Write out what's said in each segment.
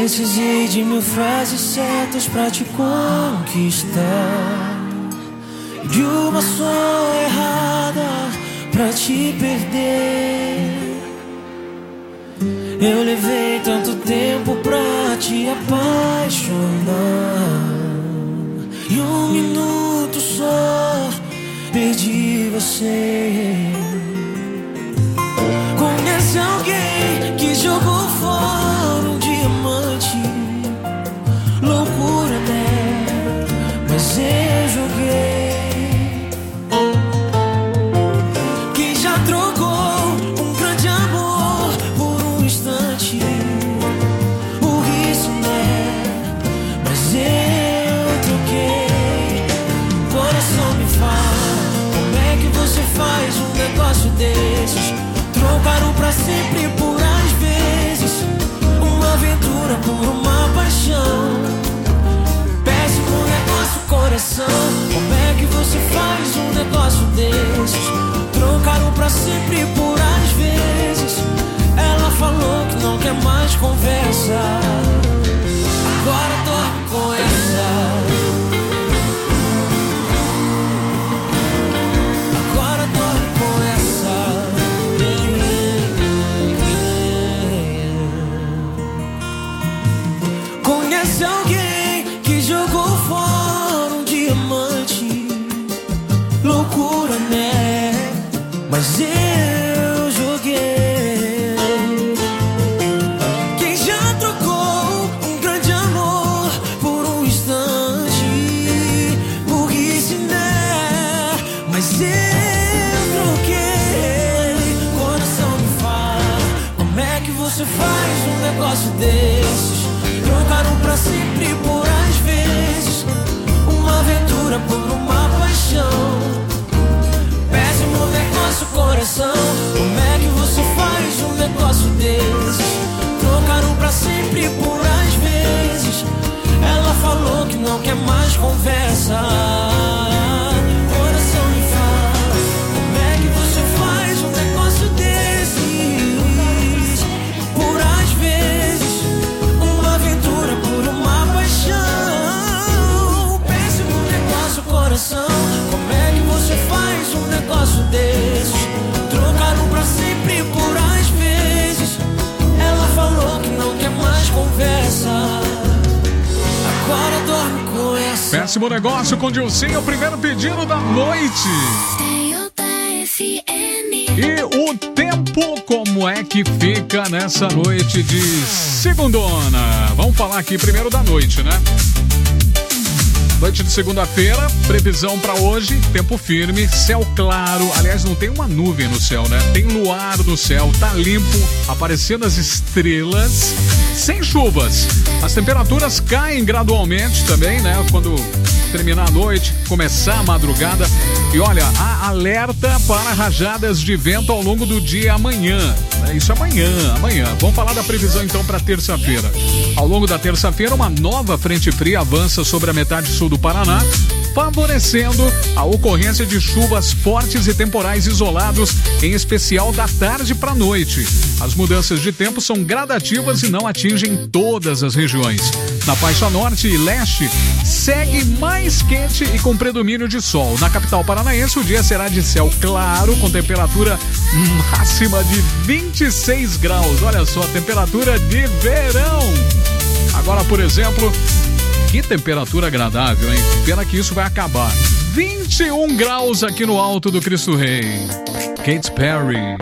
Precisei de 1000 frases certas pra te conquistar, de uma só errada pra te perder. Eu levei tanto tempo pra te apaixonar, e 1 minuto só perdi você. Conhece alguém que jogou fora um diamante? Loucura, né? Mas eu joguei. Quem já trocou um grande amor por um instante? Burrice, né? Mas eu troquei. Coração me fala, como é que você faz um negócio desses? Trocaram pra sempre por às vezes, uma aventura por uma paixão. Péssimo negócio, coração. Como é que você faz um negócio desses? Trocaram pra sempre por às vezes. Ela falou que não quer mais conversa, agora dorme com essa. Agora dorme com essa. Conhece alguém que jogou fora um diamante? Loucura, né? Mas eu joguei. Quem já trocou um grande amor por um instante? Burrice, né? Mas eu troquei. Coração me fala, como é que você faz um negócio desses? Trocaram pra sempre por às vezes, uma aventura por uma paixão. Péssimo negócio, coração. Como é que você faz um negócio desses? Trocaram pra sempre por às vezes. Ela falou que não quer mais conversa. Coração me fala, como é que você faz um negócio desses? Por às vezes, uma aventura por uma paixão. Péssimo negócio, coração. Como é que você faz um negócio desses? Trocaram pra sempre por às vezes. Ela falou que não quer mais conversa, agora dorme com essa. Péssimo negócio com Dilcinho, o primeiro pedido da noite. E o tempo, como é que fica nessa noite de segundona? Vamos falar aqui primeiro da noite, né? Noite de segunda-feira, previsão pra hoje, tempo firme, céu claro. Aliás, não tem uma nuvem no céu, né? Tem luar no céu, tá limpo, aparecendo as estrelas, sem chuvas. As temperaturas caem gradualmente também, né? Quando terminar a noite, começar a madrugada. E olha, há alerta para rajadas de vento ao longo do dia amanhã. Isso amanhã. Vamos falar da previsão então para terça-feira. Ao longo da terça-feira, uma nova frente fria avança sobre a metade sul do Paraná, favorecendo a ocorrência de chuvas fortes e temporais isolados, em especial da tarde para a noite. As mudanças de tempo são gradativas e não atingem todas as regiões. Na faixa norte e leste, segue mais quente e com predomínio de sol. Na capital paranaense, o dia será de céu claro, com temperatura máxima de 26 graus. Olha só, temperatura de verão. Agora, por exemplo, que temperatura agradável, hein? Pena que isso vai acabar. 21 graus aqui no Alto do Cristo Rei. Katy Perry.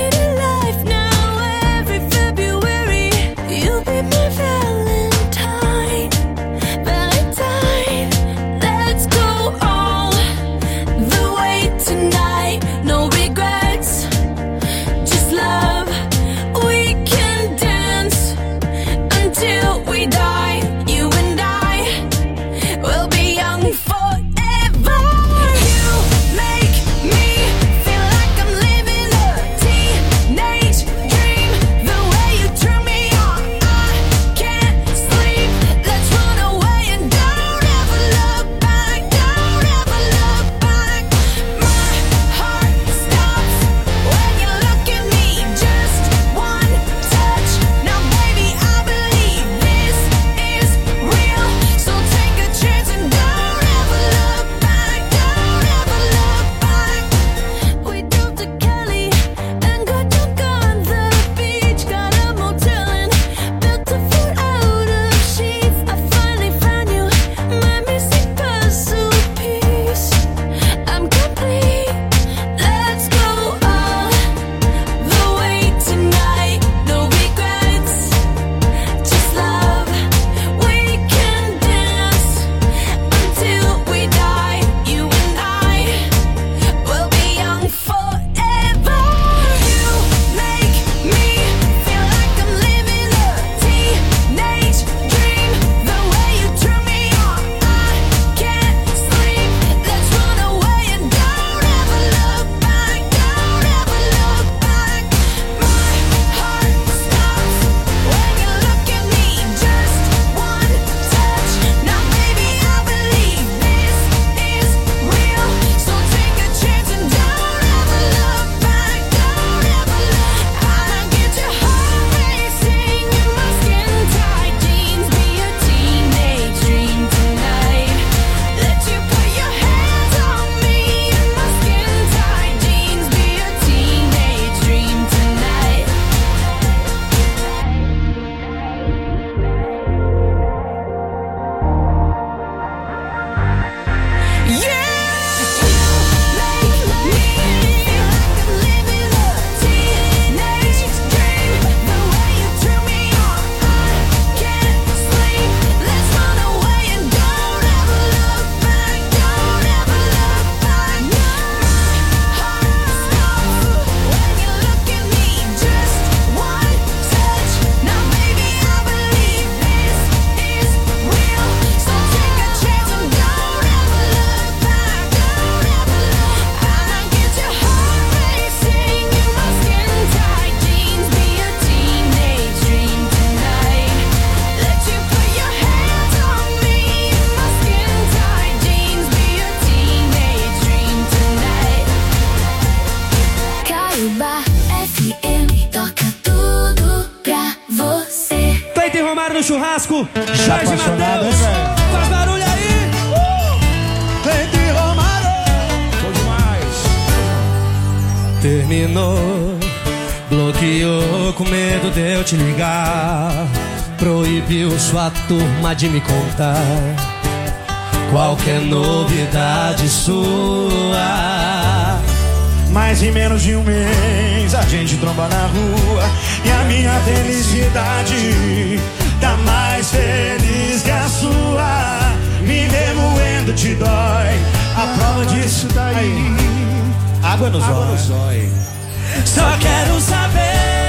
Valentine. Cleiton e Romário no churrasco. Jorge apaixonado, Matheus, hein, velho? faz barulho aí. Cleiton e Romário. Bom demais. Terminou, bloqueou com medo de eu te ligar. Proibiu sua turma de me contar qualquer novidade sua. Mas em menos de um mês a gente tromba na rua e a minha felicidade tá mais feliz que a sua. Me ver moendo te dói, a prova disso tá aí. Água no zóio. Só quero saber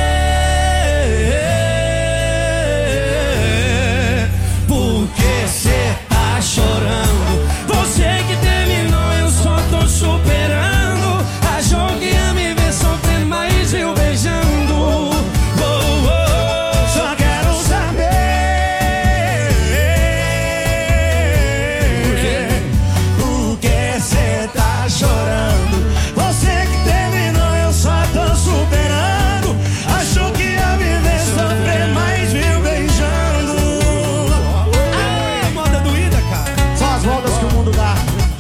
por que cê tá chorando. Você que terminou, eu só tô superando. Achou que ia me ver sofrendo, mas eu beijando. Só quero saber por que cê tá chorando. Você que terminou, eu só tô superando. Achou que ia me ver sofrer, mas viu beijando. Moda doída, cara. São as voltas que o mundo dá.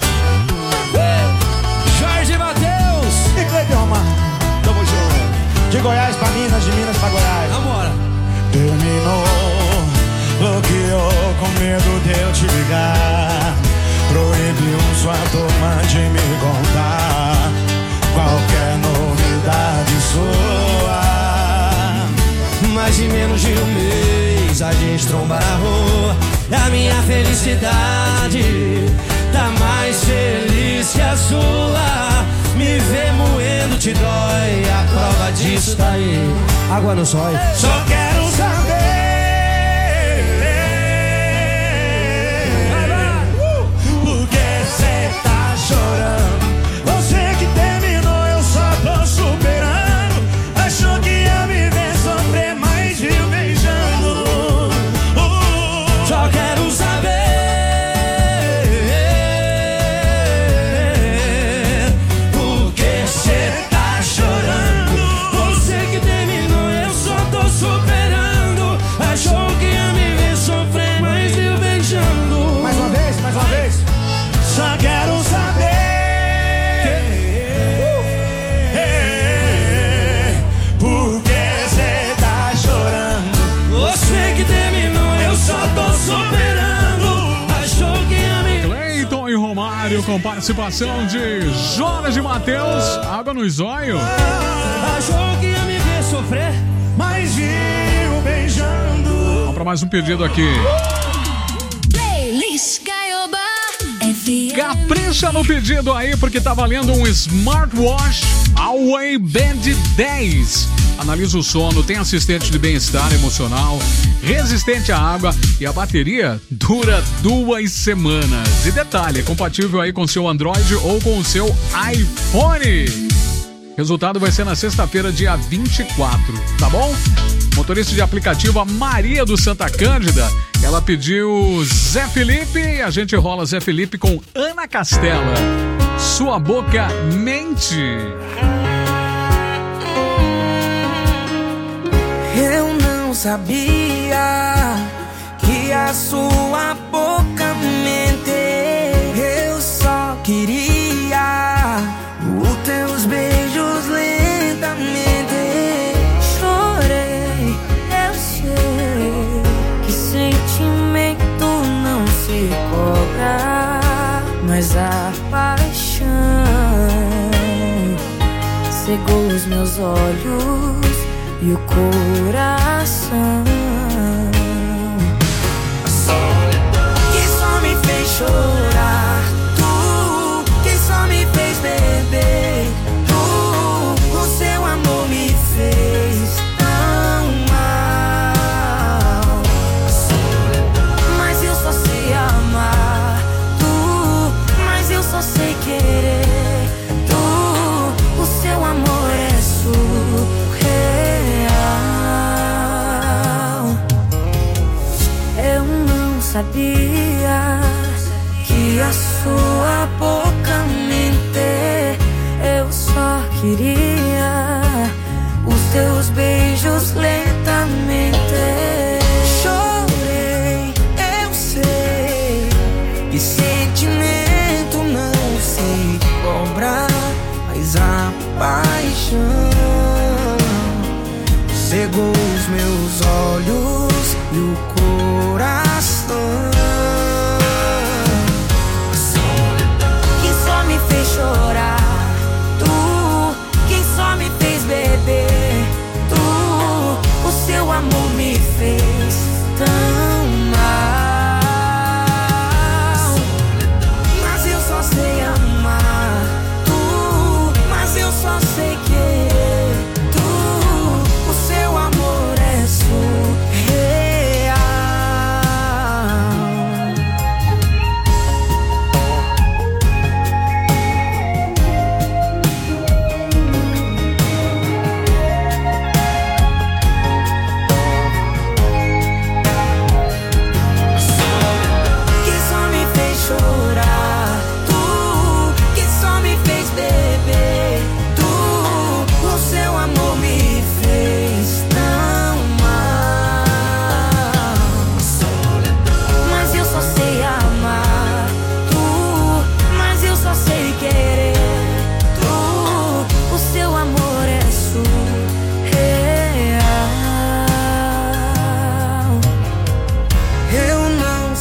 Jorge Matheus. E Cleiton Romário, tamo junto. De Goiás pra Minas, de Minas pra Goiás. Vambora. Terminou, bloqueou com medo de eu te ligar. Proibiu sua turma de me contar qualquer novidade sua. Mais de menos de um mês a gente tromba na rua. A minha felicidade tá mais feliz que a sua. Me ver moendo te dói, a prova disso tá aí. Água no zóio. Só quero saber por que cê tá chorando. Você que terminou, eu só tô superando. Achou que ia me ver sofrer, mas viu beijando. Só quero saber por que cê tá chorando. Você que terminou, eu só tô superando. Achou que ia me ver sofrer, mas viu beijando. Mais uma vez, mais uma vez. Só quero saber por que cê tá chorando. Você que terminou, eu só tô superando. Achou que ia me... Cleiton e Romário com participação de Jorge Matheus. Água no zóio. Achou que ia me ver sofrer. Mas viu beijando. Vamos para mais um pedido aqui. Playlist Gaioba FM. Capricha no pedido aí, porque tá valendo um smartwatch Huawei Band 10. Analisa o sono, tem assistente de bem-estar emocional, resistente à água e a bateria dura 2 semanas. E detalhe, é compatível aí com seu Android ou com o seu iPhone. Resultado vai ser na sexta-feira, dia 24, tá bom? Motorista de aplicativo, a Maria do Santa Cândida, ela pediu Zé Felipe e a gente rola Zé Felipe com Ana Castela. Sua boca mente. Eu não sabia que a sua boca mente. Eu só queria os teus beijos lentamente. Chorei, eu sei que sentimento não se cobra, mas a paixão cegou os meus olhos e o coração. A solidão que só me fez chorar, tu que só me fez beber, tu, o seu amor me fez tão mal. A solidão, mas eu só sei amar, tu, mas eu só sei querer, tu, o seu amor é surreal. Eu não sabia que a sua boca mente. Eu só queria os teus beijos lentamente. Chorei.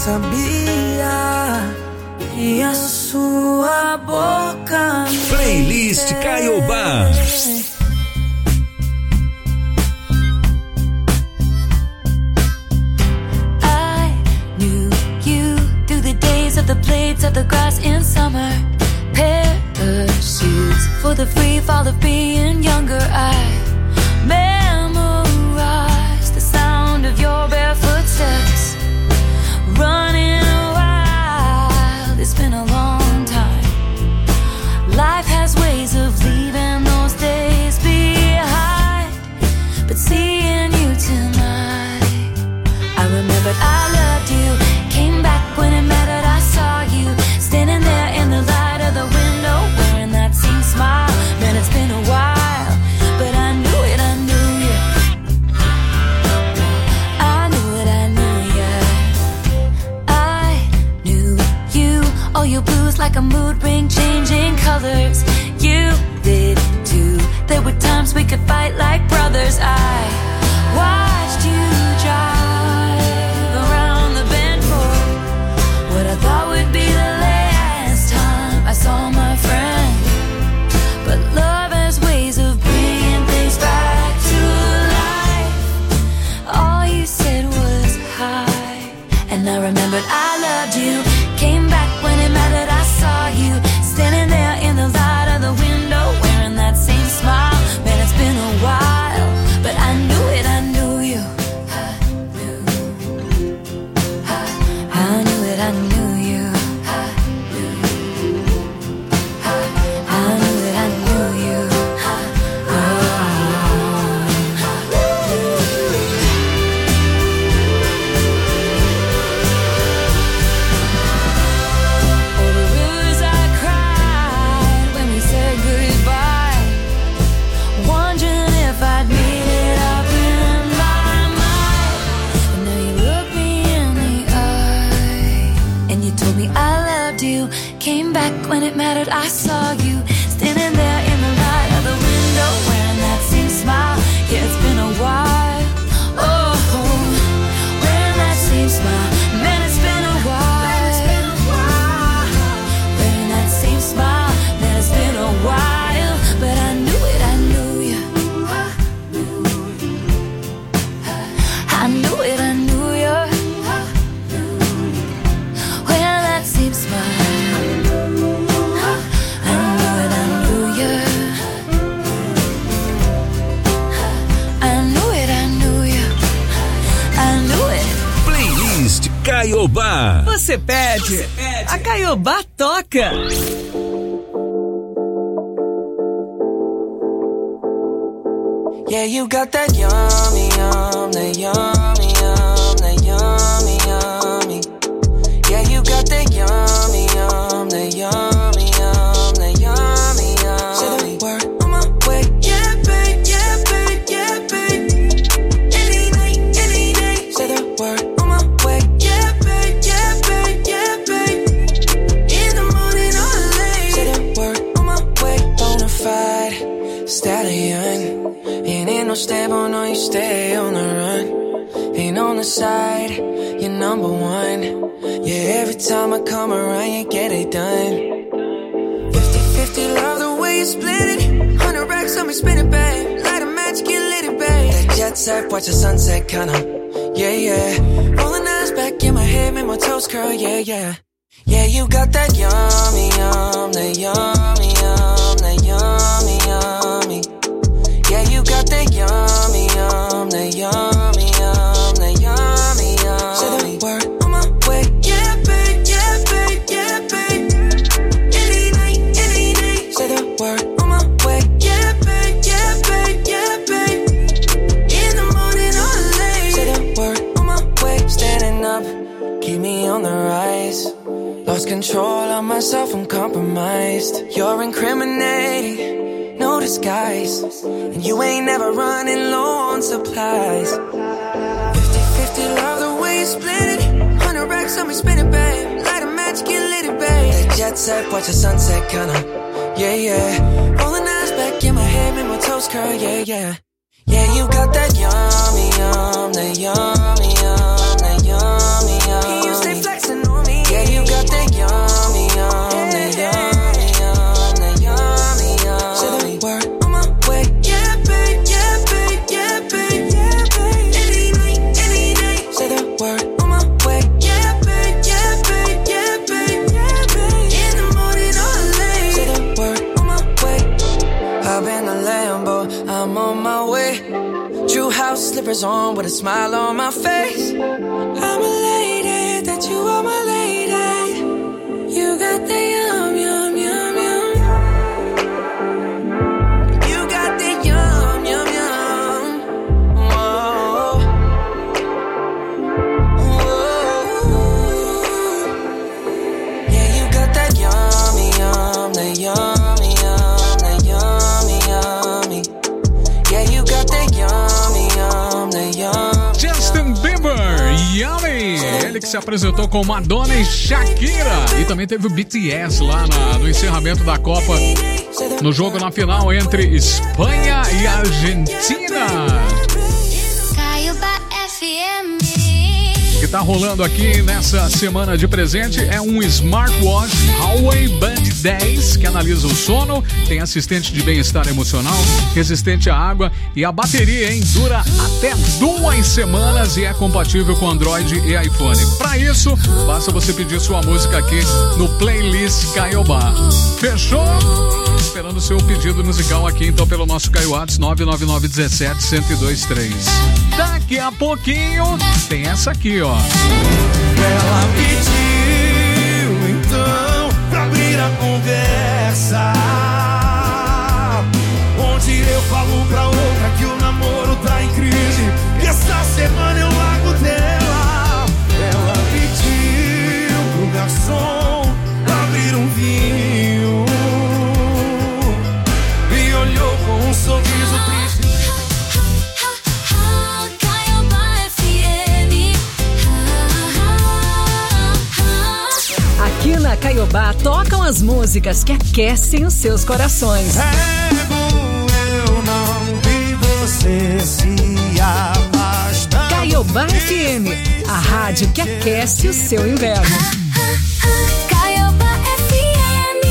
sabia que a sua boca. Playlist Caiobá. I knew you through the days of the blades of the grass in summer. Parachutes for the free fall of being younger. I memorized the sound of your barefoot steps. Running wild, it's been a long time. Life has ways of leaving those days behind. But seeing you tonight, I remembered I loved you. Came back when it mattered, I saw you standing there in the light of the window, wearing that same smile. Man, it's been a while, but I knew it, I knew you. I knew it, I knew you. I knew you. Oh, your blues like a mood ring, changing colors. You did too. There were times we could fight like brothers. I watched you drive around the bend for what I thought would be the last time I saw my friend. But love has ways of bringing things back to life. All you said was hi, and I remembered I loved you. Came back when it mattered, I saw you standing there in the light of the window, wearing that same smile. Man, it's been a while, but I knew it, I knew you. I knew it, I knew you. I knew it, I knew you. Oh, the rivers I cried when we said goodbye, wondering if I'd made it up in my mind. And now you look me in the eye, and you told me I loved you. Came back when it mattered, I saw you standing there in the light of the window, wearing that same smile. Yeah, it's been a while. Oh, wearing that same smile. Man, it's been a while. Wearing that same smile. Man, it's been a while, but I knew it, I knew you. I knew it, I knew you. Wear that same smile. I knew it, I knew you. I knew it, I knew you. I knew it. Playlist Caiobá. Você pede, a Caiobá toca. Yeah, you got that yummy, yum, that yummy, yum, that yummy, yummy. Yeah, you got that yummy, yum, that yummy, yum, that yummy, yummy. Say the word on my way. Yeah, babe, yeah, babe, yeah, babe. Any night, any day. Say the word on my way. Yeah, babe, yeah, babe, yeah, babe. In the morning or late. Say the word on my way. Bonafide stallion. Ain't no stable, no, you stay on the run. Ain't on the side, you're number one. Yeah, every time I come around, you get it done. 50-50, love the way you split it. 100 racks on me, spin it, babe. Light a match, get lit, it, babe. That jet set, watch the sunset, kinda. Yeah, yeah. Rolling eyes back in my head, make my toes curl, yeah, yeah. Yeah, you got that yummy, yum, that yummy, yum, that yummy, yummy. Yeah, you got that yummy, yum, that yummy, yum, that yummy, yummy. Say the word on my way. Yeah, babe, yeah, babe, yeah, babe. Any night, any day. Say the word on my way. Yeah, babe, yeah, babe, yeah, babe. In the morning or late. Say the word on my way. Standing up, keep me on the rise. Lost control of myself, I'm compromised. You're incriminating, no disguise. And you ain't never running low on supplies. 50-50, love the way you split it. 100 racks on me, spin it, babe. Light a match, get lit, it, babe. That jet set, watch the sunset, kinda. Yeah, yeah. Rolling eyes back in my head, make my toes curl, yeah, yeah. Yeah, you got that yummy, yum, that yummy, yum, that yummy, yum. You stay flex sneakers on with a smile on my face. I'm a lady, that you are my lady. You got the yum, yum, yum, yum. You got the yum, yum, yum. Whoa. Whoa. Yeah, you got that yummy, yum, the yummy, yum, the yummy, yummy. Yeah, you got the yummy, yum, the yummy. Justin Bieber, Yummy. Ele que se apresentou com Madonna e Shakira. E também teve o BTS lá no encerramento da Copa, no jogo na final entre Espanha e Argentina. O que tá rolando aqui nessa semana de presente é um smartwatch Huawei Band 10 que analisa o sono, tem assistente de bem-estar emocional, resistente à água e a bateria, dura até 2 semanas e é compatível com Android e iPhone. Para isso, basta você pedir sua música aqui no Playlist Caiobá. Fechou? Esperando o seu pedido musical aqui, então, pelo nosso Caio Whats 99917-1023. Daqui a pouquinho tem essa aqui, ó. Ela pediu então pra abrir a conversa, onde eu falo pra outra que o namoro tá em crise, que essa semana eu largo dela. Ela pediu pro garçom abrir um vinho e olhou com um sorriso triste. Aqui na Caiobá tocam as músicas que aquecem os seus corações. Eu não vi você se afastar. Caiobá FM, a rádio que aquece o seu inverno. Caiobá FM.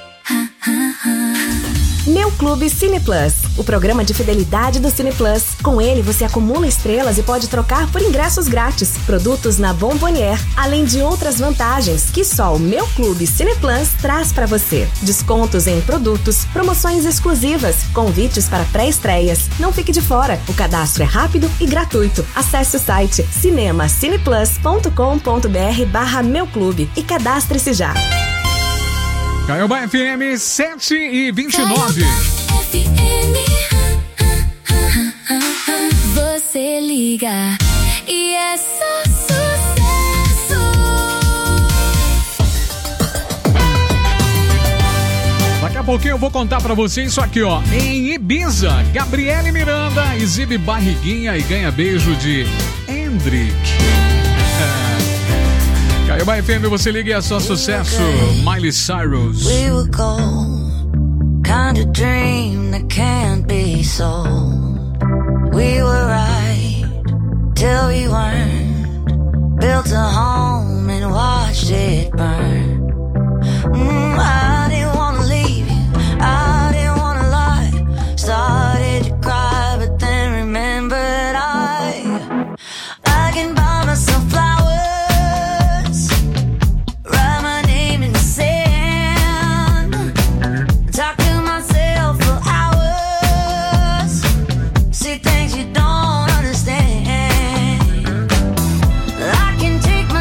Meu Clube Cine Plus, o programa de fidelidade do Cine Plus. Com ele, você acumula estrelas e pode trocar por ingressos grátis, produtos na Bombonier, além de outras vantagens que só o Meu Clube Cine Plus traz para você. Descontos em produtos, promoções exclusivas, convites para pré-estreias. Não fique de fora, o cadastro é rápido e gratuito. Acesse o site cinemacineplus.com.br/Meu Clube e cadastre-se já. Caiobá FM 7h29. Você liga e é só sucesso. Daqui a pouquinho eu vou contar pra você isso aqui, ó. Em Ibiza, Gabriele Miranda exibe barriguinha e ganha beijo de Hendrik. Caiobá FM, você liga e é só sucesso. Miley Cyrus. We were gold, kind of dream that can't be sold. We were right till we weren't. Built a home and watched it burn. I didn't wanna leave you, I didn't wanna lie. Started to cry, but then remembered I can buy myself flowers, write my name in the sand, talk to myself for hours, see things you don't understand. I can take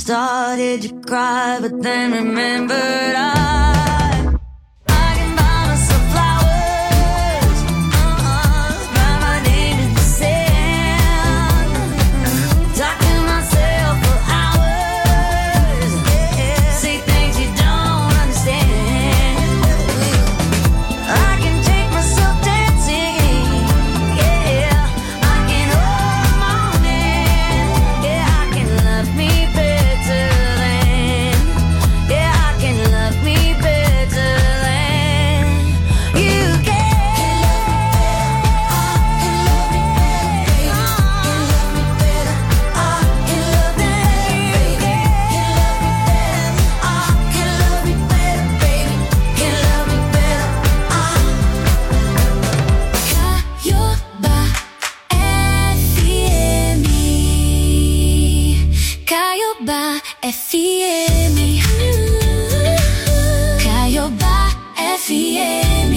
started to cry, but then remembered I can buy myself flowers, write my name in the sand, talk to myself for hours, say things you don't understand. I can take myself dancing, yeah, I can hold my own hand, yeah, I can love me better than, yeah, I can love me better than you can. Caiobá FM. Caiobá FM.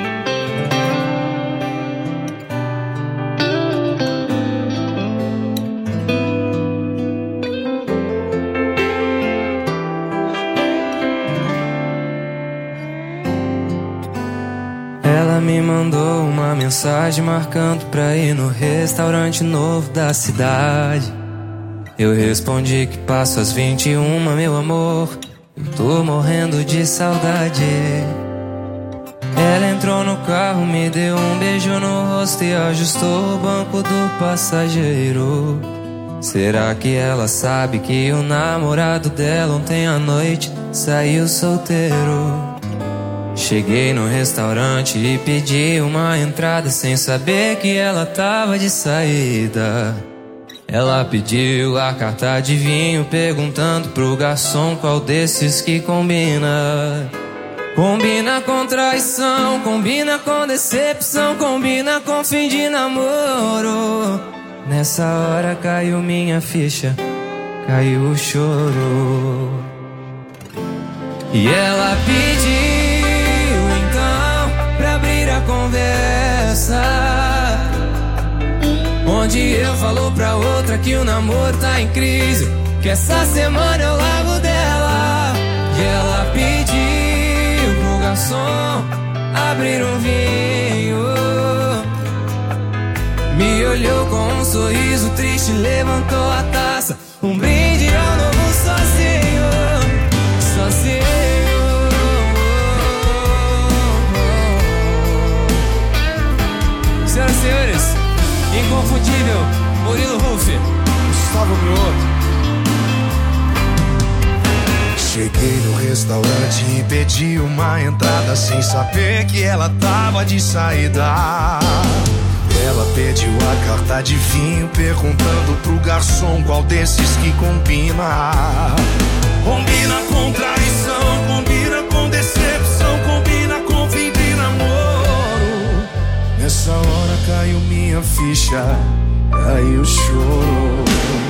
Ela me mandou uma mensagem marcando pra ir no restaurante novo da cidade. Eu respondi que passo às 21, meu amor, eu tô morrendo de saudade. Ela entrou no carro, me deu um beijo no rosto e ajustou o banco do passageiro. Será que ela sabe que o namorado dela ontem à noite saiu solteiro? Cheguei no restaurante e pedi uma entrada sem saber que ela tava de saída. Ela pediu a carta de vinho, perguntando pro garçom qual desses que combina. Combina com traição, combina com decepção, combina com fim de namoro. Nessa hora caiu minha ficha, caiu o choro. E ela pediu então pra abrir a conversa, onde eu falo pra outra que o namoro tá em crise, que essa semana eu largo dela. E ela pediu pro garçom abrir um vinho, me olhou com um sorriso triste, levantou a taça, um brinde ao novo sozinho, sozinho. Senhoras e senhores, inconfundível, Murilo Ruff, Gustavo Mioto. Cheguei no restaurante e pedi uma entrada sem saber que ela tava de saída. Ela pediu a carta de vinho, perguntando pro garçom qual desses que combina. Combina com traição, combina com decepção, combina com fim de namoro. Nessa hora caiu minha ficha, caiu o choro.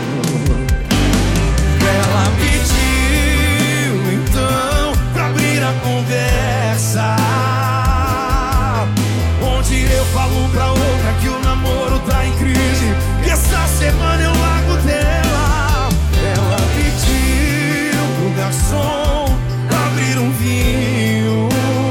Ela pediu então pra abrir a conversa, onde eu falo pra outra que o namoro tá em crise, e essa semana eu largo dela. Ela pediu pro garçom abrir um vinho,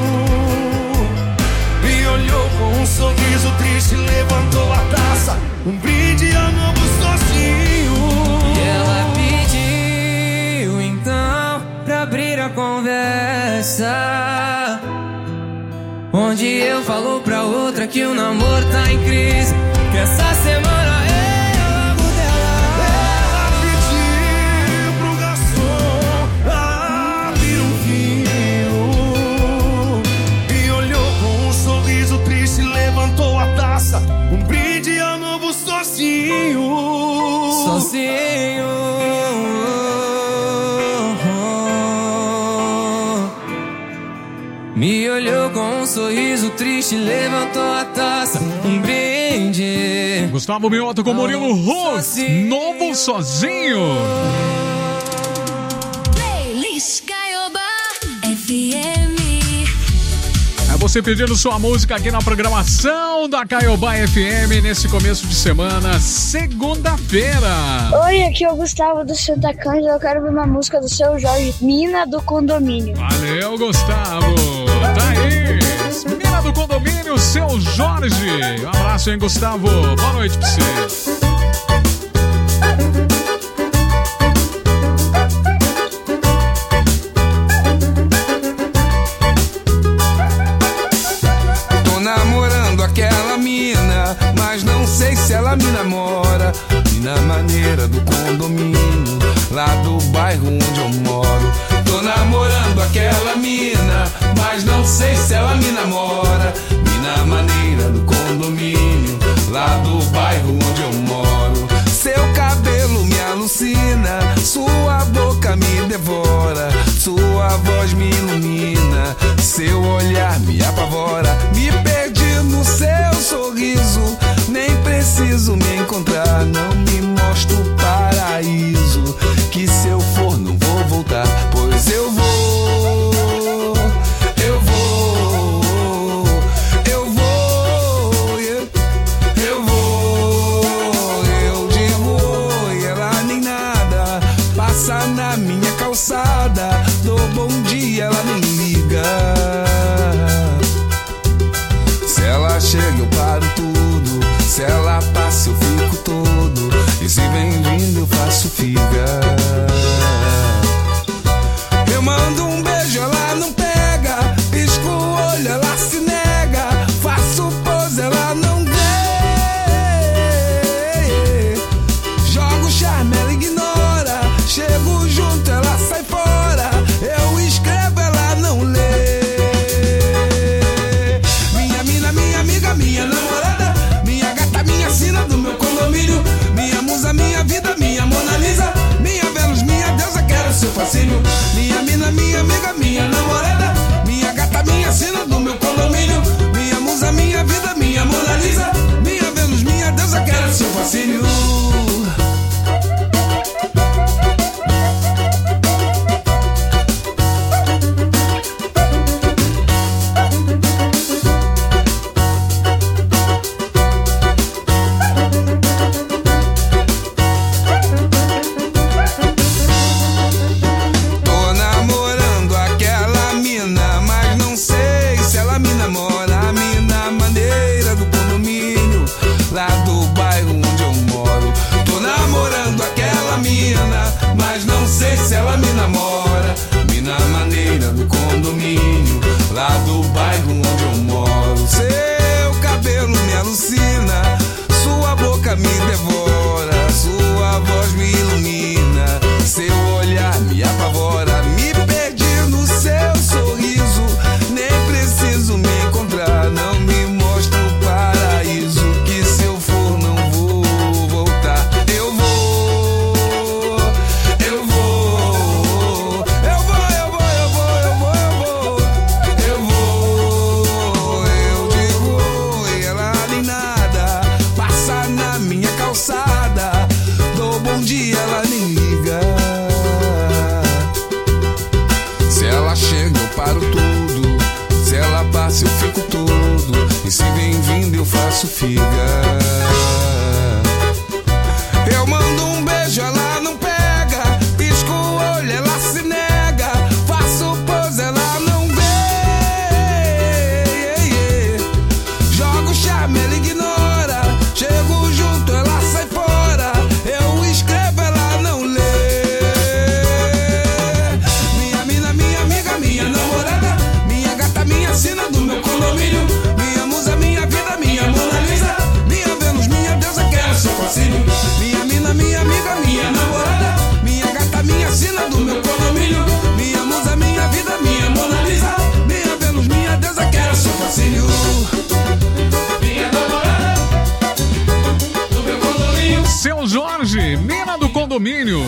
me olhou com um sorriso triste, levantou a taça, um brinde ao novo sozinho. E ela pediu então pra abrir a conversa, onde eu falo pra outra que o namoro tá em crise, que essa semana eu largo dela. Ela pediu pro garçom abrir um vinho, me olhou com um sorriso triste, levantou a taça, um brinde ao novo sozinho. Sozinho. Me olhou com um sorriso triste, levantou a taça, um brinde. Gustavo Mioto com Murilo Ruff, novo sozinho. Playlist Caiobá FM. você pedindo sua música aqui na programação da Caiobá FM nesse começo de semana, segunda-feira. Oi, aqui é o Gustavo do Santa Cândida. Eu quero ver uma música do Seu Jorge, Mina do Condomínio. Valeu, Gustavo. Tá aí. Mina do Condomínio, Seu Jorge. Um abraço, hein, Gustavo. Boa noite pra você. Aquela mina, mas não sei se ela me namora. Mina maneira do condomínio, lá do bairro onde eu moro. Tô namorando aquela mina, mas não sei se ela me namora. Mina maneira do condomínio, lá do bairro onde eu moro. Seu cabelo me alucina, sua boca me devora, sua voz me ilumina, seu olhar me apavora. Me perdi no seu sorriso, nem preciso me encontrar. Não me mostra o paraíso, que se eu for não vou voltar. Pois eu vou, eu vou, eu vou, eu vou. Eu digo oi, ela nem nada, passa na minha calçada. Dou bom dia, ela nem liga. Se ela chega eu paro tudo, se ela passa eu fico todo, e se vem vindo eu faço figa. Eu mando um beijo, ela não pega, pisco o olho, ela se nega, faço pose, ela não vê. Jogo charme, ela ignora, chego junto, ela sai fora, eu escrevo, ela não lê. Minha namorada, minha gata, minha sina do meu condomínio, minha musa, minha vida, minha Mona Lisa, minha Vênus, minha deusa, quero seu fascínio. Minha mina, minha amiga, minha namorada, minha gata, minha sina do meu condomínio, minha musa, minha vida, minha Mona Lisa, minha Vênus, minha deusa, quero seu fascínio. Mas não sei se ela me namora. Mina maneira do condomínio, lá do bairro onde eu moro. Seu cabelo me alucina, sua boca me devora, sua voz me ilumina, seu olhar me apavora. Me perdi no seu sorriso, nem preciso me encontrar. Não me mostra o paraíso, que se eu for não vou voltar. Eu vou, dou bom dia, ela nem liga. Se ela chega eu paro tudo, se ela passa eu fico todo, e se vem vindo eu faço figa. Eu mando um beijo, ela não pega, pisco o olho, ela se nega, faço pose, ela não vê. Jogo charme, ela ignora, chego junto, ela sai fora, eu escrevo, ela não lê. Minha mina, minha amiga, minha namorada, minha gata, minha sina do meu condomínio, minha musa, minha vida, minha Mona Lisa, minha Vênus, minha deusa, quero seu fascínio. Minha mina, minha amiga, minha namorada, minha gata, minha sina do meu condomínio, minha musa, minha vida, minha Mona Lisa, minha Vênus, minha deusa, quero seu fascínio. Seu Jorge, Mina do Condomínio.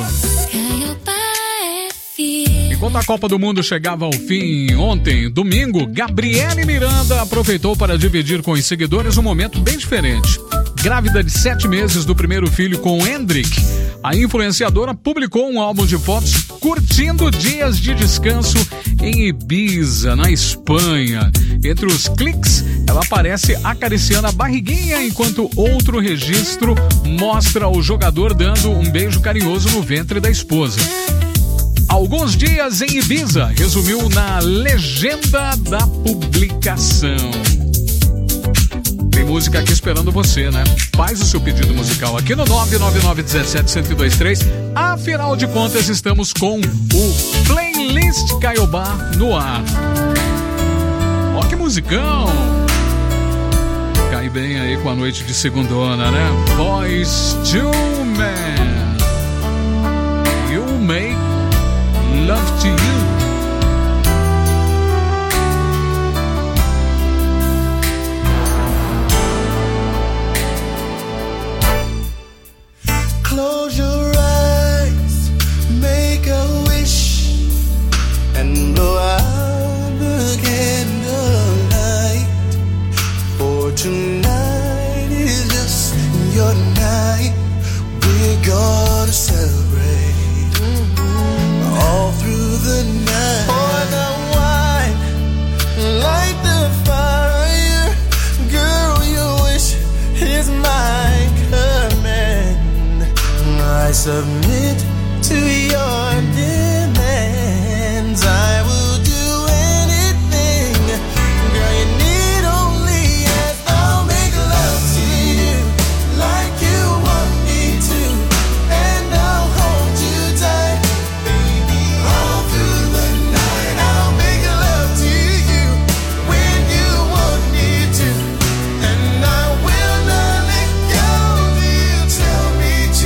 Enquanto a Copa do Mundo chegava ao fim ontem, domingo, Gabriele Miranda aproveitou para dividir com os seguidores um momento bem diferente. Grávida de 7 meses do primeiro filho com Hendrik, a influenciadora publicou um álbum de fotos curtindo dias de descanso em Ibiza, na Espanha. Entre os cliques, ela aparece acariciando a barriguinha, enquanto outro registro mostra o jogador dando um beijo carinhoso no ventre da esposa. Alguns dias em Ibiza, resumiu na legenda da publicação. Tem música aqui esperando você, né? Faz o seu pedido musical aqui no 99917-1023. Afinal de contas, estamos com o Playlist Caiobá no ar. Ó que musicão! Cai bem aí com a noite de segundona, né? Boyz II Men, You Make Love to You. Close your eyes, make a wish, and blow out the candlelight. For tonight is just your night. We're gonna celebrate all through the night. Pour the wine, light the fire. Girl, your wish is my command. I submit to your demands. I will do anything. Girl, you need only ask. I'll make love to you like you want me to, and I'll hold you tight, baby, all through the night. I'll make love to you when you want me to, and I will not let go till you tell me to.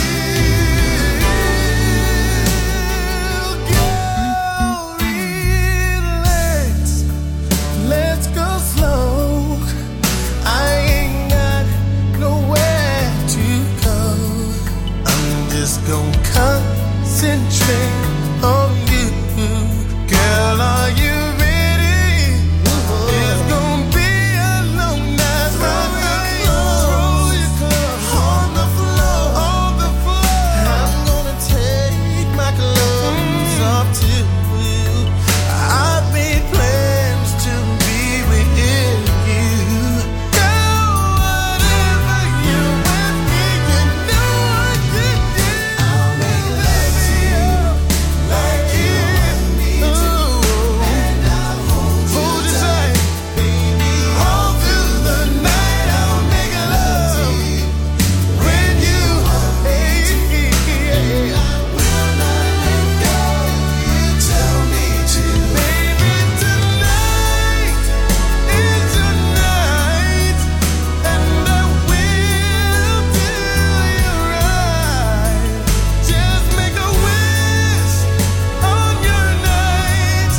Let's go slow. I ain't got nowhere to go. I'm just gonna concentrate on you. Girl, are you ready? It's gonna be a long night. Roll your clothes on the floor. I'm gonna take my clothes off too. I've made plans to be with you. Girl, whatever you want me, you know I could do. I'll make love to you like you want me to, and I'll hold you tight, baby, all through the night. I'll make love to you when you want me to, and I will not let go. You tell me to, baby, tonight is your night, and I will do you right. Just make a wish on your night.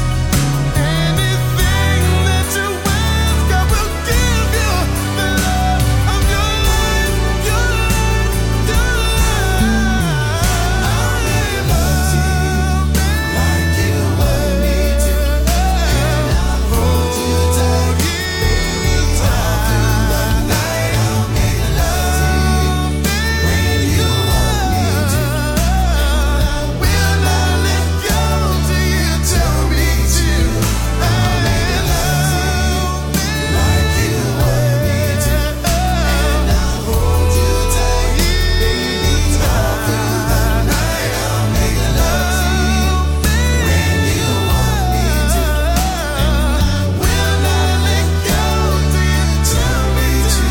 Anything that you ask, I will give you the love of your life, your life, your life. I'll make love to you like you want me to, and I'll hold you tight, baby, all through the night. I'll make love to you when you want me to, and I will not let go till you tell me to. I'll make love like you want me to, and I'll hold you tight, baby, all through the night. I'll make love to you when you want me to, and I will not let go till you tell me to.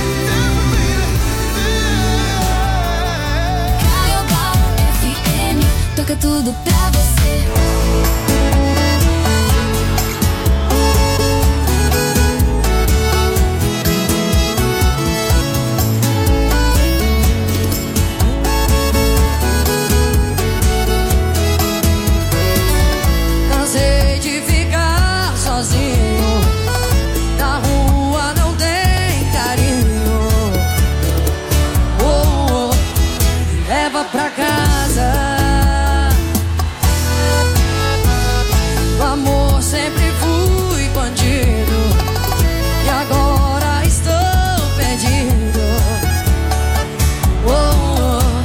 Caiobá FM, toca tudo pra você. Cansei de ficar sozinho. Na rua não tem carinho. Oh, oh, leva pra casa. O amor sempre fui bandido, e agora estou perdido. Oh,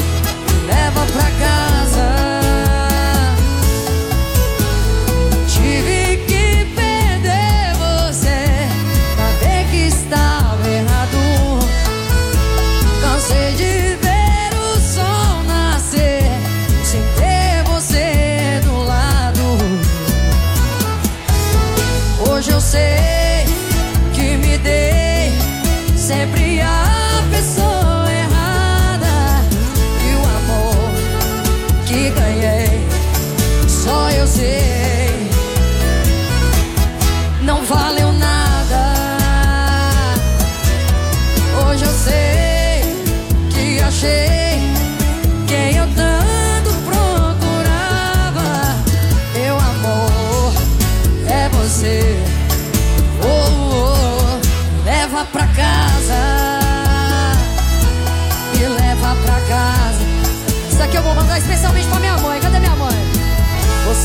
oh, leva pra casa. Te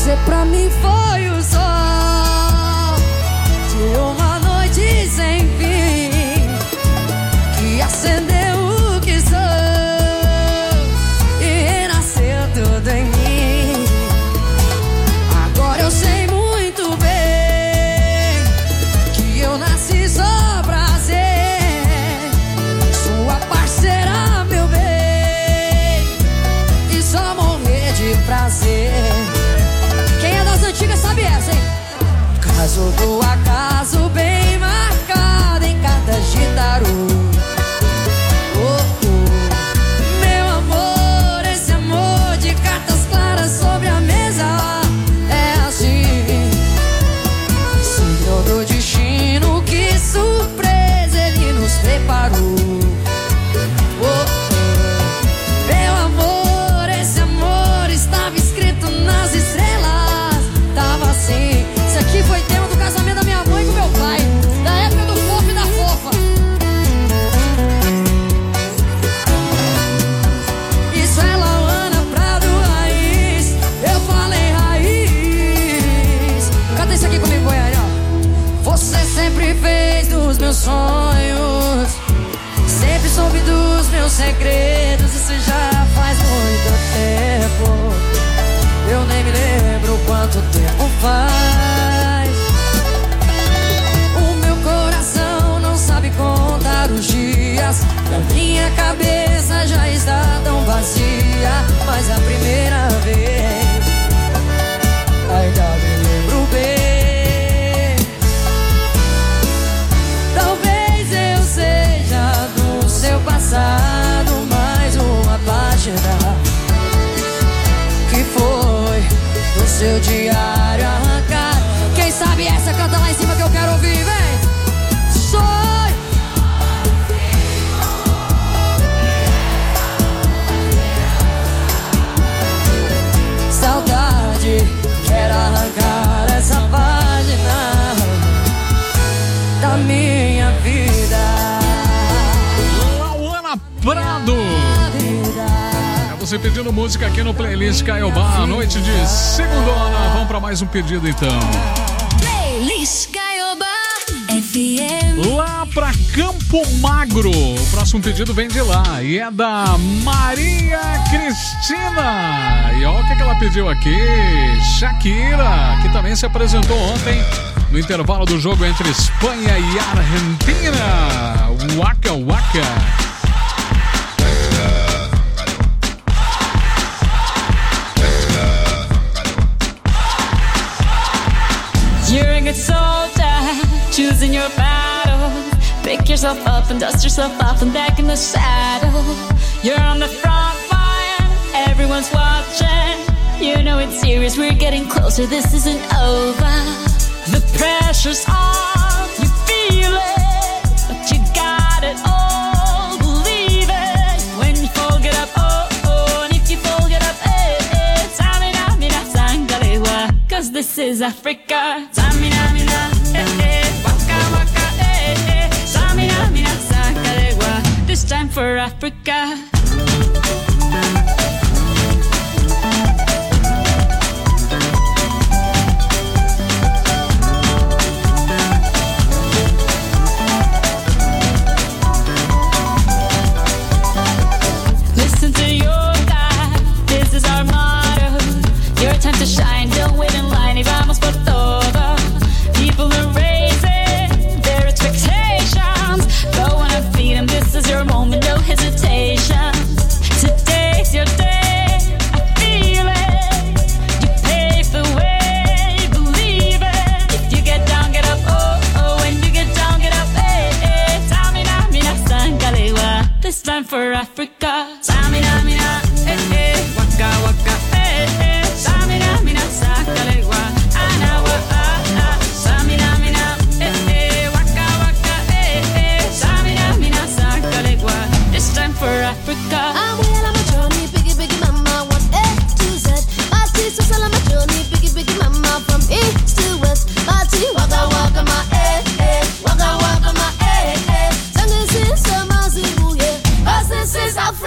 Você pra mim foi o sol de uma noite sem fim, que acendeu o que sou e renasceu tudo em mim. Agora eu sei muito bem que eu nasci só pra ser sua parceira, meu bem, e só morrer de prazer. Quem é das antigas sabe essa, hein? Caso do acaso bem marcado em cartas de tarô. Oh, oh. Meu amor, esse amor de cartas claras sobre a mesa é assim. Senhor do destino, que surpresa ele nos preparou. Oh, oh. Meu amor, esse amor estava escrito nas estrelas. Tava assim. Isso aqui foi tema do casamento da minha mãe com meu pai, da época do fofo e da fofa. Isso é Lauana Prado Raiz. Eu falei raiz. Canta isso aqui comigo, Goiânia. Você sempre fez dos meus sonhos, sempre soube dos meus segredos. Isso já faz muito tempo. Eu nem me lembro quanto tempo faz. O meu coração não sabe contar os dias. A minha cabeça já está tão vazia. Mas a primeira vez ainda me lembro bem. Talvez eu seja do seu passado mais uma página que foi do seu diário arrancar. Quem sabe essa canta lá em cima que eu quero ouvir, vem! Sonho! Saudade, quero arrancar essa página da minha vida. Lauana Prado. Você pedindo música aqui no Playlist Caiobá, noite de segundona. Vamos pra mais um pedido então. Playlist Caiobá FM. Lá pra Campo Magro. O próximo pedido vem de lá e é da Maria Cristina. E olha o que ela pediu aqui. Shakira, que também se apresentou ontem no intervalo do jogo entre Espanha e Argentina. Waka Waka. You're a good soldier, choosing your battle. Pick yourself up and dust yourself off and back in the saddle. You're on the front line, everyone's watching. You know it's serious, we're getting closer, this isn't over. The pressure's on, you feel it, but you got it all, believe it. When you fall, get up, oh, oh, and if you fall, get up, eh, eh. Samina, mina, sangalewa, 'cause this is Africa. Samina, mina, eh, eh, waka, waka, eh, eh. Samina, mina, sangalewa, this time for Africa. Time to shine, don't wait in line, y vamos por todo. People are raising their expectations. Go on and feed them, this is your moment, no hesitation. Today's your day, I feel it. You pave the way, believe it. If you get down, get up, oh, oh. When you get down, get up, eh, eh. Samina, mina, sangalewa, this time for Africa. Samina, mina, eh, eh. Waka, waka, eh, eh. Samina, mina, sangalewa, anawa, ah, ah. Samina, mina, eh, eh. Waka, waka, eh, eh. Samina, mina, sangalewa, this time for Africa. I'm well on my journey, biggie, biggie, mama, one A to Z. My teacher's on my journey, biggie, biggie, mama, from east to west. My tea, waka, waka, my eh, eh. Waka, waka, my eh, eh. Sangin' since summer's in, yeah. 'Cause this is Africa.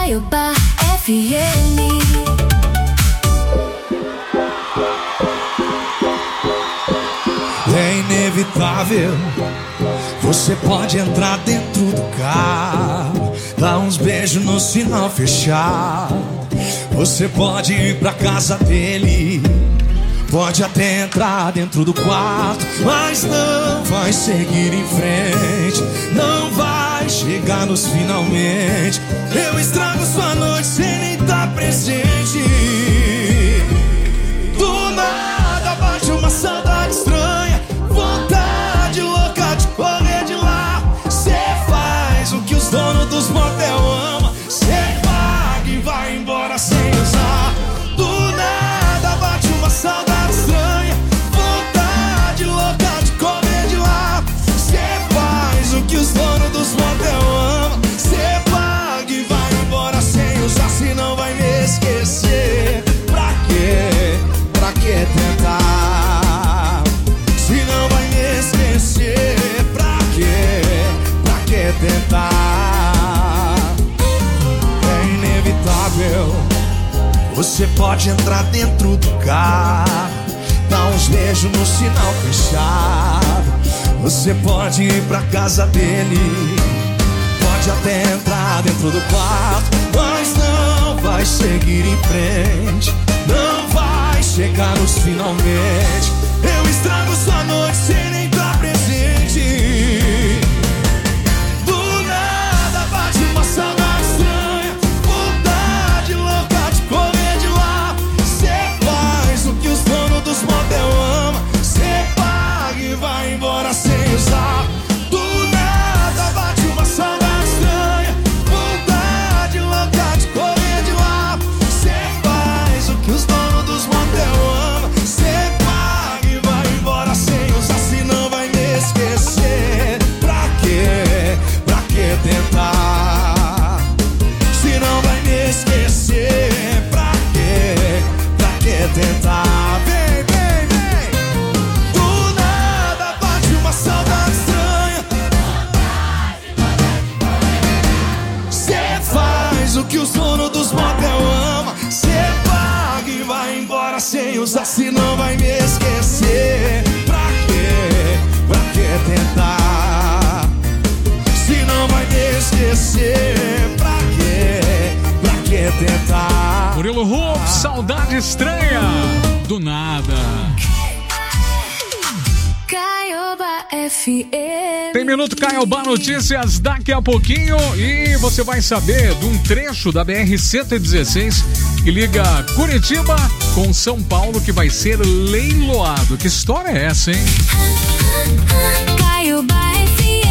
Caiobá FM. É inevitável. Você pode entrar dentro do carro, dar uns beijos no sinal fechado. Você pode ir pra casa dele, pode até entrar dentro do quarto, mas não vai seguir em frente, não vai chegar nos finalmente. Eu estrago sua noite sem nem estar presente. Do nada bate uma saudade estranha, vontade louca de correr de lá. Cê faz o que os donos dos motel amam, cê paga e vai embora sem usar. Do nada bate uma saudade estranha, vontade louca de correr de lá. Cê faz o que os donos dos motel amam, cê paga e vai embora sem usar. Se não vai me esquecer, pra quê? Pra que tentar? Se não vai me esquecer, pra quê? Pra que tentar? É inevitável. Você pode entrar dentro do carro, dar uns beijos no sinal fechado. Você pode ir pra casa dele, pode até entrar dentro do quarto, mas não vai seguir em frente, não vai chegar nos finalmente. Eu estrago sua noite sem nem estar presente. Do nada bate uma saudade estranha, vontade louca de correr de lá. Cê faz o que os donos dos motel amam, cê paga e vai embora sem usar. Do nada bate uma saudade estranha, vontade louca de correr de lá. Cê faz o que os donos dos motel amam, cê paga e vai embora sem usar. Se não vai me esquecer, pra quê? Pra que tentar? Se não vai me esquecer, pra quê? Pra que tentar? Vem, vem, vem. Do nada bate uma saudade estranha, cê faz o que os donos dos motel amam, cê paga e vai embora sem usar. Se não vai me esquecer, pra quê? Pra que tentar? Se não vai me esquecer, pra quê? Pra que tentar? Murilo Ruff, saudade estranha. Do nada. Caiobá FM. Tem Minuto Caiobá Notícias daqui a pouquinho e você vai saber de um trecho da BR-116 que liga Curitiba com São Paulo que vai ser leiloado. Que história é essa, hein? Caiobá FM.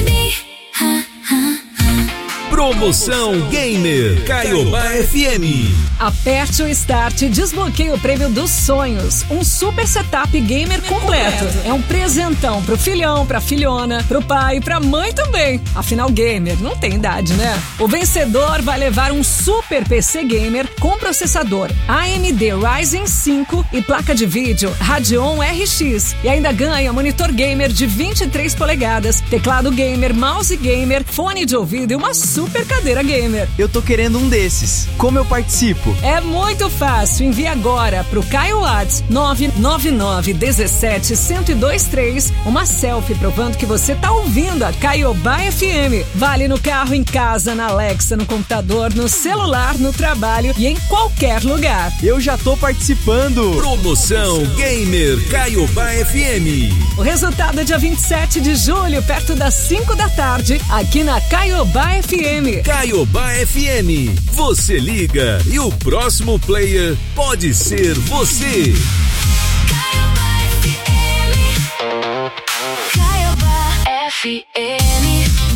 Promoção Gamer Caiobá FM. Aperte o Start e desbloqueie o prêmio dos sonhos. Um super setup gamer completo. É um presentão pro filhão, pra filhona, pro pai, pra mãe também. Afinal, gamer não tem idade, né? O vencedor vai levar um super PC gamer com processador AMD Ryzen 5 e placa de vídeo Radeon RX. E ainda ganha monitor gamer de 23 polegadas, teclado gamer, mouse gamer, fone de ouvido e uma super cadeira gamer. Eu tô querendo um desses. Como eu participo? É muito fácil. Envie agora pro Caio Whats 999-17-1023 uma selfie provando que você tá ouvindo a Caiobá FM. Vale no carro, em casa, na Alexa, no computador, no celular, no trabalho e em qualquer lugar. Eu já tô participando. Promoção Gamer Caiobá FM. O resultado é dia 27 de julho, perto das 5 da tarde, aqui na Caiobá FM. Caiobá FM. Você liga e o próximo player pode ser você. Caiobá FM.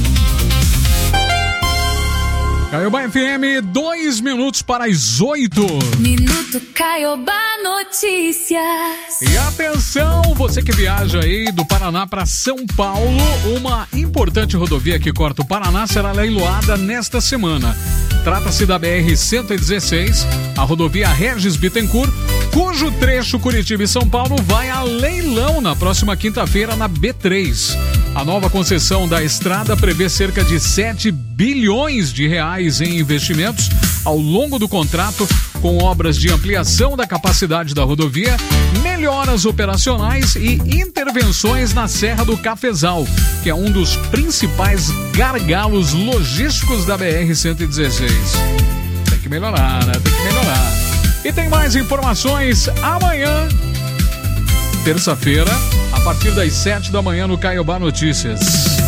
Caiobá FM, 2 minutos para as 8. Minuto Caiobá Notícias. E atenção, você que viaja aí do Paraná para São Paulo, uma importante rodovia que corta o Paraná será leiloada nesta semana. Trata-se da BR-116, a rodovia Regis Bittencourt, cujo trecho Curitiba e São Paulo vai a leilão na próxima quinta-feira na B3. A nova concessão da estrada prevê cerca de 7 bilhões de reais em investimentos ao longo do contrato, com obras de ampliação da capacidade da rodovia, melhoras operacionais e intervenções na Serra do Cafezal, que é um dos principais gargalos logísticos da BR-116. Tem que melhorar, né? Tem que melhorar. E tem mais informações amanhã, terça-feira, a partir das 7 da manhã no Caiobá Notícias.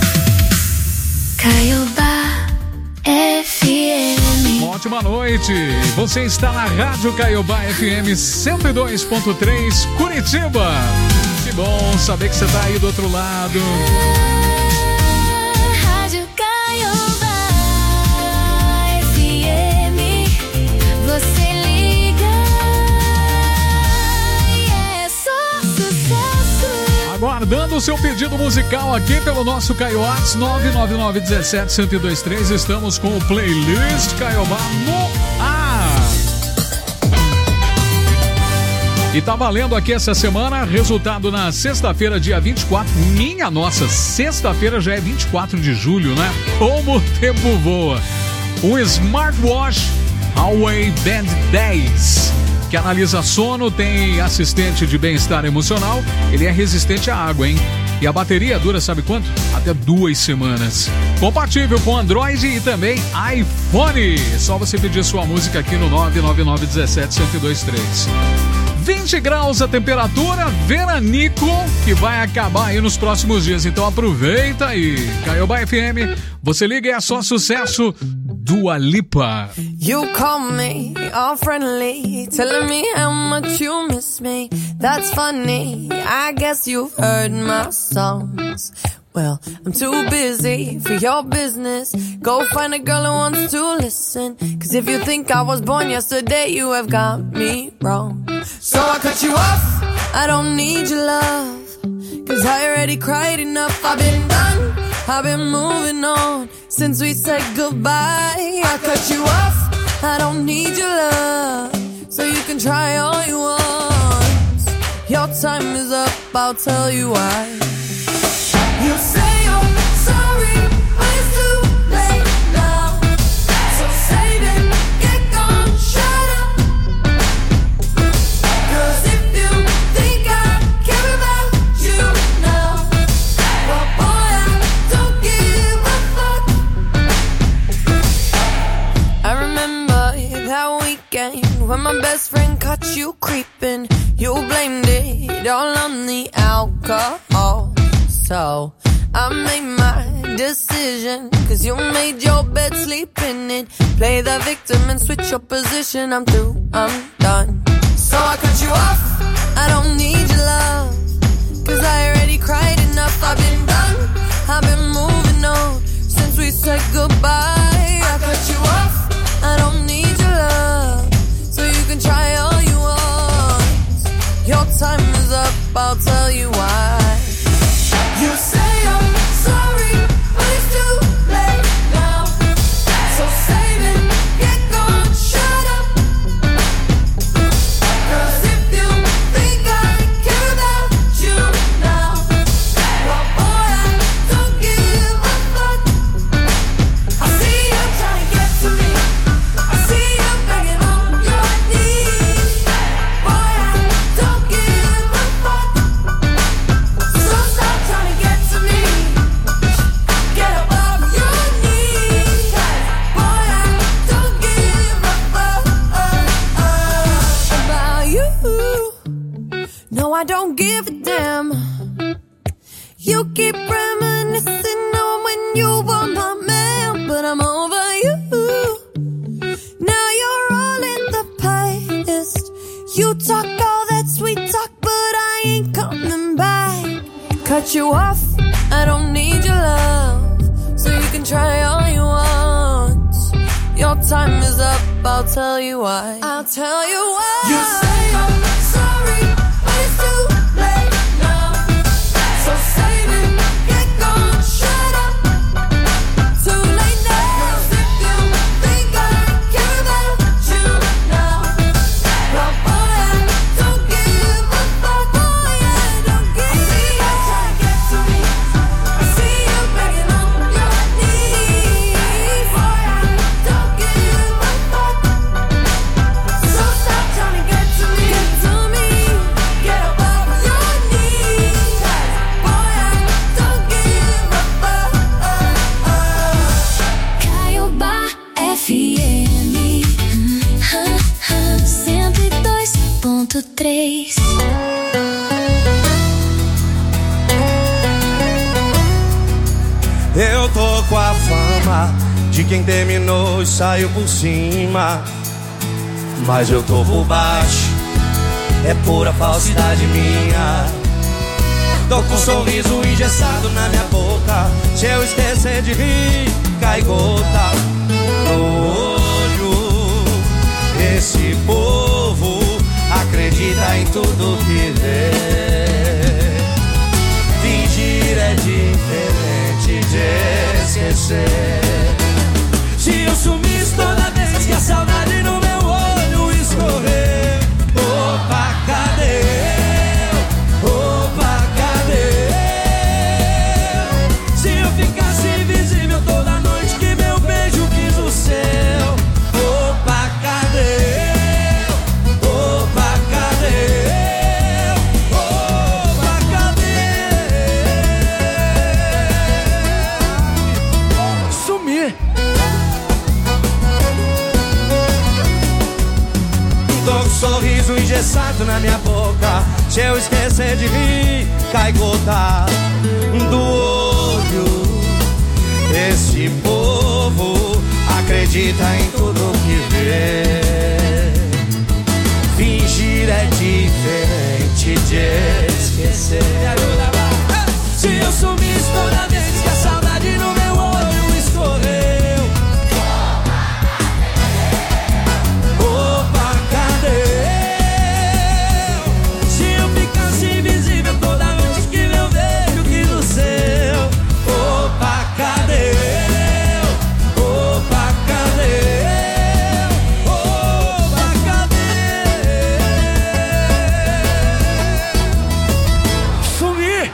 Caiobá FM. Uma ótima noite. Você está na Rádio Caiobá FM 102.3 Curitiba. Que bom saber que você está aí do outro lado. Rádio Caiobá FM. Você liga e é só sucesso. Aguardando o seu pedido musical aqui pelo nosso Caioats 999-17-1023. Estamos com o playlist Caiobá no ar. E tá valendo aqui essa semana, resultado na sexta-feira, dia 24. Minha nossa, sexta-feira já é 24 de julho, né? Como o tempo voa. Um smartwatch Huawei Band 10, que analisa sono, tem assistente de bem-estar emocional, ele é resistente à água, hein? E a bateria dura, sabe quanto? Até 2 semanas. Compatível com Android e também iPhone. Só você pedir sua música aqui no 999-17-1023. 20 graus a temperatura, veranico, que vai acabar aí nos próximos dias. Então aproveita aí. Caiobá FM, você liga e é só sucesso. Dua Lipa. You call me all friendly, telling me how much you miss me. That's funny, I guess you've heard my songs. Well, I'm too busy for your business. Go find a girl who wants to listen. Cause if you think I was born yesterday, you have got me wrong. So I cut you off, I don't need your love. Cause I already cried enough, I've been done, I've been moving on since we said goodbye. I cut you off, I don't need your love. So you can try all you want. Your time is up, I'll tell you why. You say you're sorry, but it's too late now. So save it, get gone, shut up. Cause if you think I care about you now, well boy, I don't give a fuck. I remember that weekend when my best friend caught you creeping. You blamed it all on the alcohol. So I made my decision, cause you made your bed, sleep in it. Play the victim and switch your position. I'm through, I'm done. So I cut you off, I don't need your love. Cause I already cried enough, I've been done, I've been moving on since we said goodbye. I cut you off, I don't need your love. So you can try all you want. Your time is up, I'll tell you why. You say I'm sorry, but it's too late now. So save it, get gone, shut up. Cause if you think I care about you now, well boy, I don't give a fuck. I see you trying to get to me, I see you begging on your knees. Boy, I don't give a fuck. So stop trying to get to me. Get up off your knees. Boy, I don't give a fuck about you. No, I don't give a damn. You keep reminiscing on when you were my man, but I'm over you. Now you're all in the past. You talk all that sweet talk, but I ain't coming back. Cut you off, I don't need your love. So you can try all you want. Your time is up, I'll tell you why. I'll tell you why. You say I'm sorry, but it's too late now. So save it, get gone, shut up. Too late now. Cause if you think I care about you now, well boy, I FM 102.3. Eu tô com a fama de quem terminou e saiu por cima, mas eu tô por baixo, é pura falsidade minha. Tô com um sorriso engessado na minha boca, se eu esquecer de rir, cai gota no olho. Esse povo acredita em tudo que vê. Fingir é diferente de esquecer. Se eu sumisse toda vez que a saudade no meu olho escorrer, opa, cadê eu? Opa, cadê eu? Se eu ficasse invisível toda noite que meu beijo quis o seu, opa, cadê eu? Opa, cadê eu? Opa, cadê? Sumir. Tô com um sorriso engessado na minha boca, se eu esquecer de rir, cai gota do olho. Esse povo acredita em tudo que vê. Fingir é diferente de esquecer. Me ajuda, vai. Se eu sumisse toda vez que a saudade no meu olho escorreu, opa, cadê eu? Se eu ficasse invisível toda noite que meu beijo quis o seu, opa, cadê eu? Opa, cadê eu? Opa, cadê? Sumir.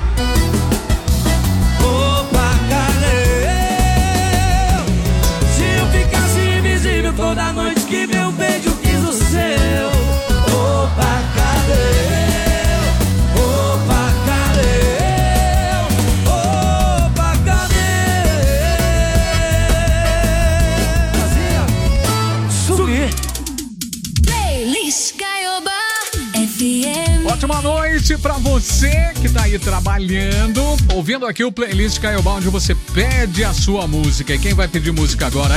Opa, cadê eu? Se eu ficasse invisível toda noite que meu beijo quis o seu, opa, cadê eu? Opa, cadê eu? Opa, cadê? Sumir. Playlist Gaioba FM. Ótima noite pra você que tá aí trabalhando, ouvindo aqui o Playlist Caiobá, onde você pede a sua música. E quem vai pedir música agora?